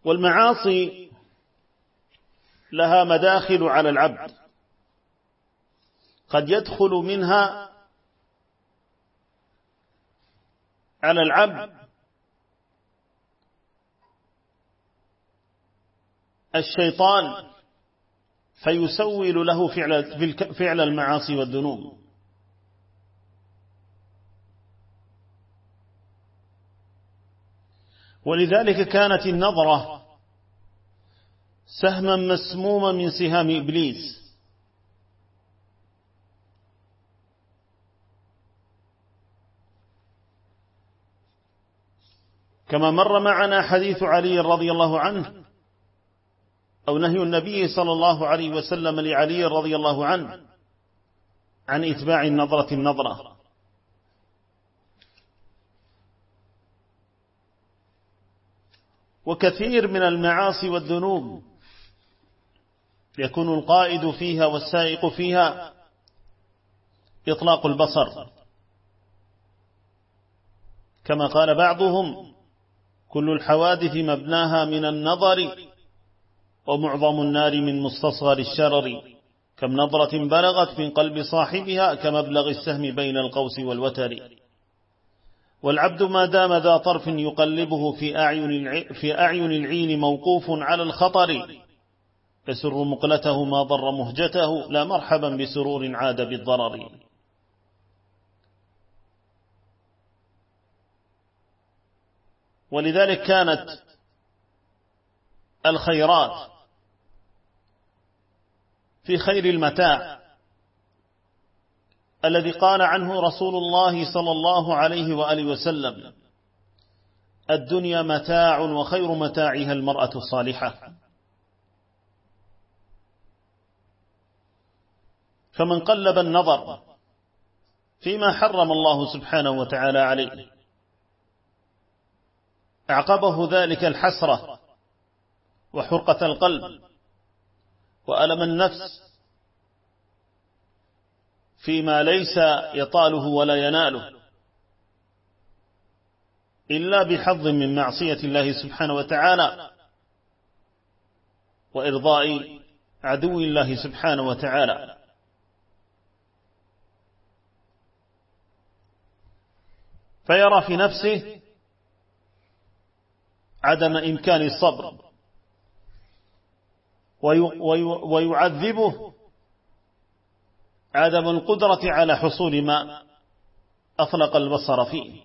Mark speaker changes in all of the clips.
Speaker 1: والمعاصي لها مداخل على العبد، قد يدخل منها على العبد الشيطان فيسول له فعل المعاصي والذنوب. ولذلك كانت النظرة سهما مسموما من سهام إبليس، كما مر معنا حديث علي رضي الله عنه، أو نهي النبي صلى الله عليه وسلم لعلي رضي الله عنه عن إتباع النظرة. وكثير من المعاصي والذنوب يكون القائد فيها والسائق فيها إطلاق البصر، كما قال بعضهم: كل الحوادث مبناها من النظر، ومعظم النار من مستصغر الشرر، كم نظرة بلغت من قلب صاحبها كمبلغ السهم بين القوس والوتر. والعبد ما دام ذا طرف يقلبه في أعين العين موقوف على الخطر، يسر مقلته ما ضر مهجته، لا مرحبا بسرور عاد بالضرر. ولذلك كانت الخيرات في خير المتاع الذي قال عنه رسول الله صلى الله عليه وآله وسلم: الدنيا متاع وخير متاعها المرأة الصالحة. فمن قلب النظر فيما حرم الله سبحانه وتعالى عليه أعقبه ذلك الحسرة وحرقة القلب وألم النفس فيما ليس يطاله ولا يناله إلا بحظ من معصية الله سبحانه وتعالى وإرضاء عدو الله سبحانه وتعالى. فيرى في نفسه عدم إمكان الصبر، ويعذبه عدم القدرة على حصول ما أطلق البصر فيه،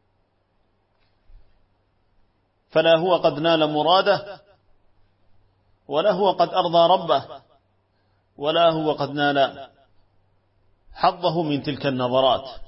Speaker 1: فلا هو قد نال مراده، ولا هو قد أرضى ربه، ولا هو قد نال حظه من تلك النظرات.